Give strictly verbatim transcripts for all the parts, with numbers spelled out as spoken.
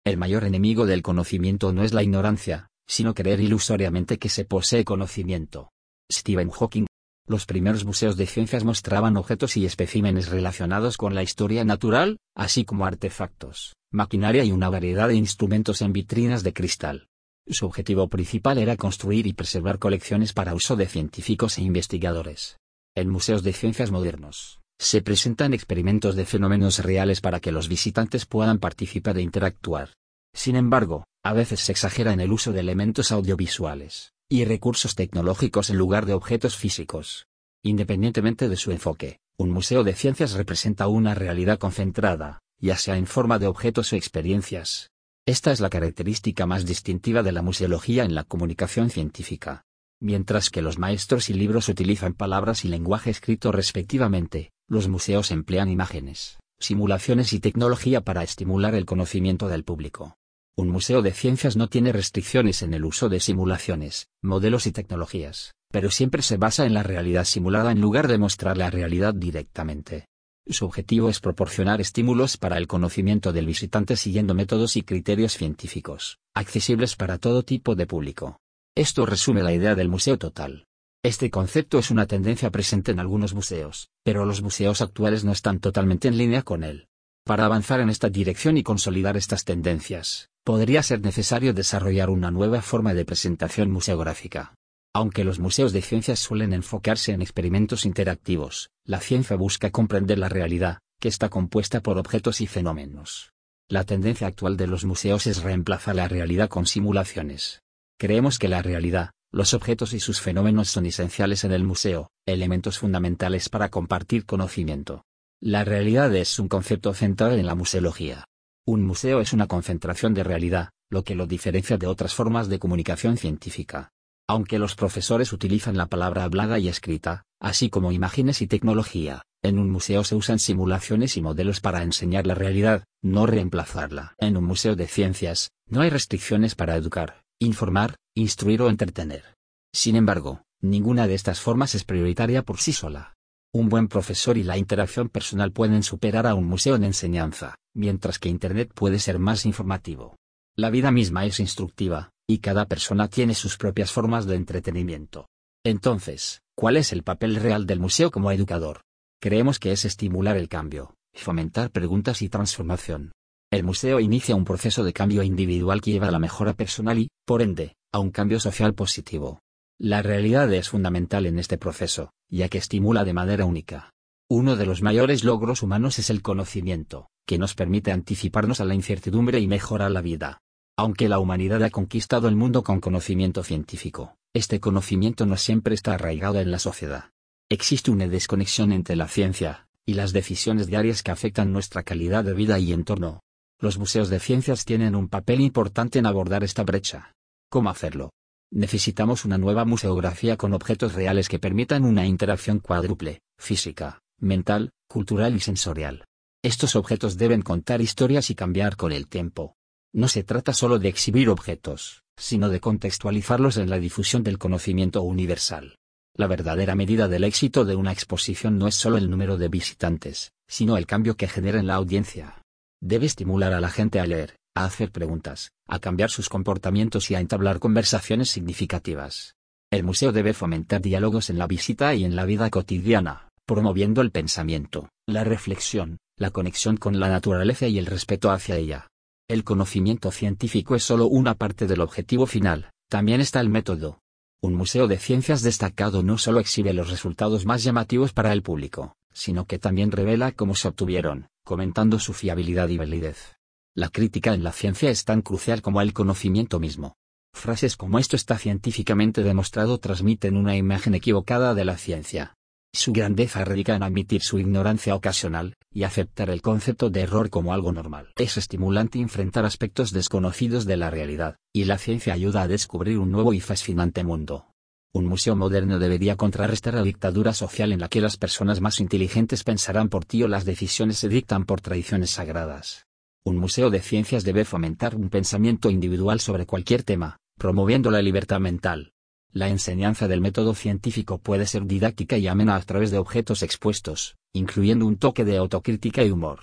El mayor enemigo del conocimiento no es la ignorancia, sino creer ilusoriamente que se posee conocimiento. Stephen Hawking. Los primeros museos de ciencias mostraban objetos y especímenes relacionados con la historia natural, así como artefactos, maquinaria y una variedad de instrumentos en vitrinas de cristal. Su objetivo principal era construir y preservar colecciones para uso de científicos e investigadores. En museos de ciencias modernos, se presentan experimentos de fenómenos reales para que los visitantes puedan participar e interactuar. Sin embargo, a veces se exagera en el uso de elementos audiovisuales y recursos tecnológicos en lugar de objetos físicos. Independientemente de su enfoque, un museo de ciencias representa una realidad concentrada, ya sea en forma de objetos o experiencias. Esta es la característica más distintiva de la museología en la comunicación científica. Mientras que los maestros y libros utilizan palabras y lenguaje escrito respectivamente, los museos emplean imágenes, simulaciones y tecnología para estimular el conocimiento del público. Un museo de ciencias no tiene restricciones en el uso de simulaciones, modelos y tecnologías, pero siempre se basa en la realidad simulada en lugar de mostrar la realidad directamente. Su objetivo es proporcionar estímulos para el conocimiento del visitante siguiendo métodos y criterios científicos, accesibles para todo tipo de público. Esto resume la idea del museo total. Este concepto es una tendencia presente en algunos museos, pero los museos actuales no están totalmente en línea con él. Para avanzar en esta dirección y consolidar estas tendencias, podría ser necesario desarrollar una nueva forma de presentación museográfica. Aunque los museos de ciencias suelen enfocarse en experimentos interactivos, la ciencia busca comprender la realidad, que está compuesta por objetos y fenómenos. La tendencia actual de los museos es reemplazar la realidad con simulaciones. Creemos que la realidad, los objetos y sus fenómenos son esenciales en el museo, elementos fundamentales para compartir conocimiento. La realidad es un concepto central en la museología. Un museo es una concentración de realidad, lo que lo diferencia de otras formas de comunicación científica. Aunque los profesores utilizan la palabra hablada y escrita, así como imágenes y tecnología, en un museo se usan simulaciones y modelos para enseñar la realidad, no reemplazarla. En un museo de ciencias, no hay restricciones para educar, informar, instruir o entretener. Sin embargo, ninguna de estas formas es prioritaria por sí sola. Un buen profesor y la interacción personal pueden superar a un museo de enseñanza, mientras que Internet puede ser más informativo. La vida misma es instructiva, y cada persona tiene sus propias formas de entretenimiento. Entonces, ¿cuál es el papel real del museo como educador? Creemos que es estimular el cambio, fomentar preguntas y transformación. El museo inicia un proceso de cambio individual que lleva a la mejora personal y, por ende, a un cambio social positivo. La realidad es fundamental en este proceso, ya que estimula de manera única. Uno de los mayores logros humanos es el conocimiento, que nos permite anticiparnos a la incertidumbre y mejorar la vida. Aunque la humanidad ha conquistado el mundo con conocimiento científico, este conocimiento no siempre está arraigado en la sociedad. Existe una desconexión entre la ciencia y las decisiones diarias que afectan nuestra calidad de vida y entorno. Los museos de ciencias tienen un papel importante en abordar esta brecha. ¿Cómo hacerlo? Necesitamos una nueva museografía con objetos reales que permitan una interacción cuádruple, física, mental, cultural y sensorial. Estos objetos deben contar historias y cambiar con el tiempo. No se trata solo de exhibir objetos, sino de contextualizarlos en la difusión del conocimiento universal. La verdadera medida del éxito de una exposición no es solo el número de visitantes, sino el cambio que genera en la audiencia. Debe estimular a la gente a leer, a hacer preguntas, a cambiar sus comportamientos y a entablar conversaciones significativas. El museo debe fomentar diálogos en la visita y en la vida cotidiana, promoviendo el pensamiento, la reflexión, la conexión con la naturaleza y el respeto hacia ella. El conocimiento científico es solo una parte del objetivo final, también está el método. Un museo de ciencias destacado no solo exhibe los resultados más llamativos para el público, sino que también revela cómo se obtuvieron, comentando su fiabilidad y validez. La crítica en la ciencia es tan crucial como el conocimiento mismo. Frases como "esto está científicamente demostrado" transmiten una imagen equivocada de la ciencia. Su grandeza radica en admitir su ignorancia ocasional, y aceptar el concepto de error como algo normal. Es estimulante enfrentar aspectos desconocidos de la realidad, y la ciencia ayuda a descubrir un nuevo y fascinante mundo. Un museo moderno debería contrarrestar la dictadura social en la que las personas más inteligentes pensarán por ti o las decisiones se dictan por tradiciones sagradas. Un museo de ciencias debe fomentar un pensamiento individual sobre cualquier tema, promoviendo la libertad mental. La enseñanza del método científico puede ser didáctica y amena a través de objetos expuestos, incluyendo un toque de autocrítica y humor.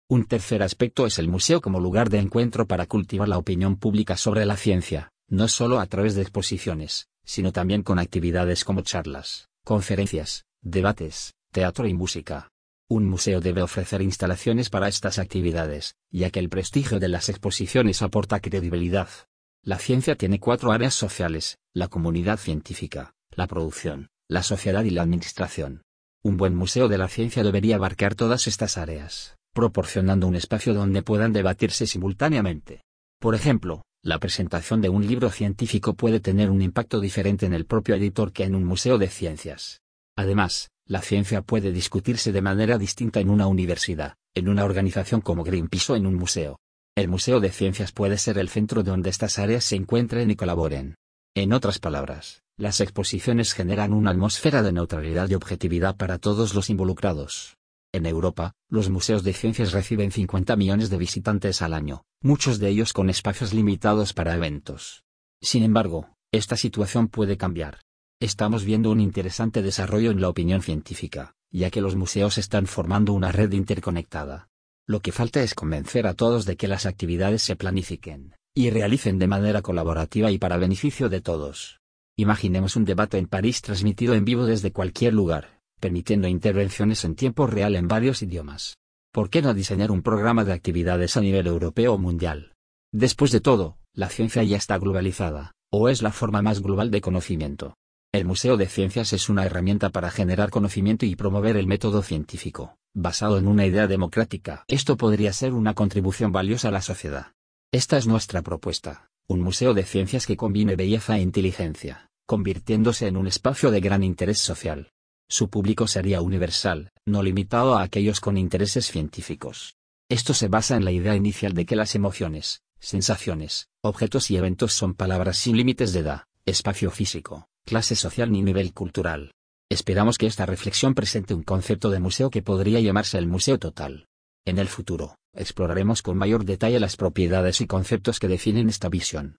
Un tercer aspecto es el museo como lugar de encuentro para cultivar la opinión pública sobre la ciencia, no solo a través de exposiciones, sino también con actividades como charlas, conferencias, debates, teatro y música. Un museo debe ofrecer instalaciones para estas actividades, ya que el prestigio de las exposiciones aporta credibilidad. La ciencia tiene cuatro áreas sociales: la comunidad científica, la producción, la sociedad y la administración. Un buen museo de la ciencia debería abarcar todas estas áreas, proporcionando un espacio donde puedan debatirse simultáneamente. Por ejemplo, la presentación de un libro científico puede tener un impacto diferente en el propio editor que en un museo de ciencias. Además, la ciencia puede discutirse de manera distinta en una universidad, en una organización como Greenpeace o en un museo. El Museo de Ciencias puede ser el centro donde estas áreas se encuentren y colaboren. En otras palabras, las exposiciones generan una atmósfera de neutralidad y objetividad para todos los involucrados. En Europa, los museos de ciencias reciben cincuenta millones de visitantes al año, muchos de ellos con espacios limitados para eventos. Sin embargo, esta situación puede cambiar. Estamos viendo un interesante desarrollo en la opinión científica, ya que los museos están formando una red interconectada. Lo que falta es convencer a todos de que las actividades se planifiquen y realicen de manera colaborativa y para beneficio de todos. Imaginemos un debate en París transmitido en vivo desde cualquier lugar, permitiendo intervenciones en tiempo real en varios idiomas. ¿Por qué no diseñar un programa de actividades a nivel europeo o mundial? Después de todo, la ciencia ya está globalizada, o es la forma más global de conocimiento. El Museo de Ciencias es una herramienta para generar conocimiento y promover el método científico, basado en una idea democrática. Esto podría ser una contribución valiosa a la sociedad. Esta es nuestra propuesta, un museo de ciencias que combine belleza e inteligencia, convirtiéndose en un espacio de gran interés social. Su público sería universal, no limitado a aquellos con intereses científicos. Esto se basa en la idea inicial de que las emociones, sensaciones, objetos y eventos son palabras sin límites de edad, espacio físico, clase social ni nivel cultural. Esperamos que esta reflexión presente un concepto de museo que podría llamarse el museo total. En el futuro, exploraremos con mayor detalle las propiedades y conceptos que definen esta visión.